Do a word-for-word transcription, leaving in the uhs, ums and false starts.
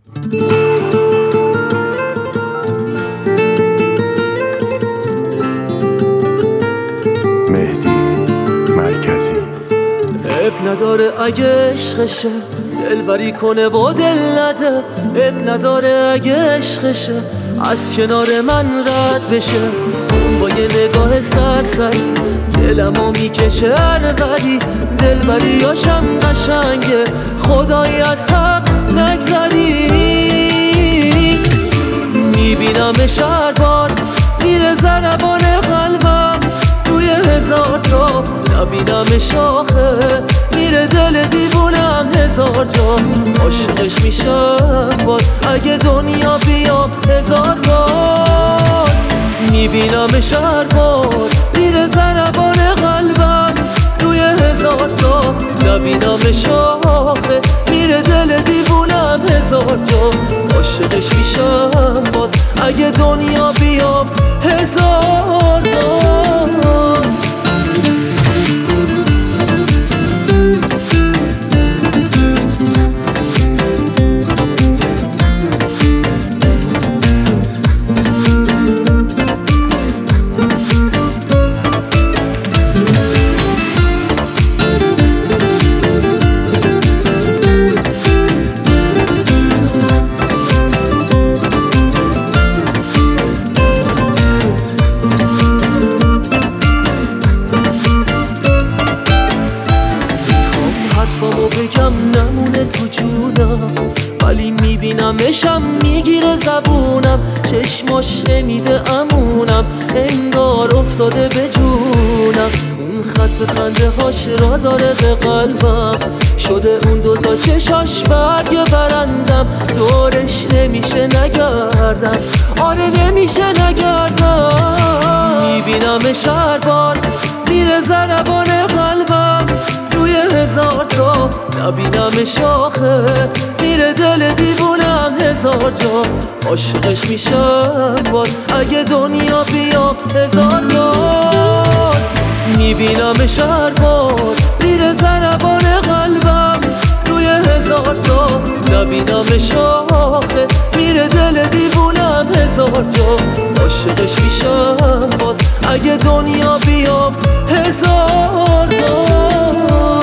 مهدی مرکزی. اب نداره اگه عشقشه دلبری کنه و دل نده، اب نداره اگه عشقشه از کنار من رد بشه. اون با یه نگاه سرسری دلمو میکشه هروری، دلبریاشم قشنگه خدایی از حق نگذری. میبینمش هر بار میره ضربان قلبم روی هزار تا، نبینمش آخه میره دل دیوونم هزار جا. عاشقش میشم باز اگه دنیا بیام هزار بار، میبینمش هر بار میره ضربان قلبم روی هزار تا، نبینمش آخه میره دل دیوونم هزار جا. عاشقش میشم باز اگه دنیا بیام هزار بار. حرفامو بگم نمونه تو جونم، ولی میبینمشم میگیره زبونم، چشماش نمیده امونم انگار افتاده به جونم. اون خط خنده هاش را داره به قلبم، شده اون دوتا چشاش برگ برندم، دورش نمیشه نگردم، آره نمیشه نگردم. میبینمش هر بار میره ضربان قلبم روی هزار تا، نبینمش آخه میره دل دیوونم هزار جا. عاشقش میشم باز اگه دنیا بیام هزار بار، میبینمش هر بار میره ضربان قلبم روی هزار تا، نبینمش آخه میره دل دیوونم هزار جا. عاشقش میشم باز اگه دنیا بیام هزار بار.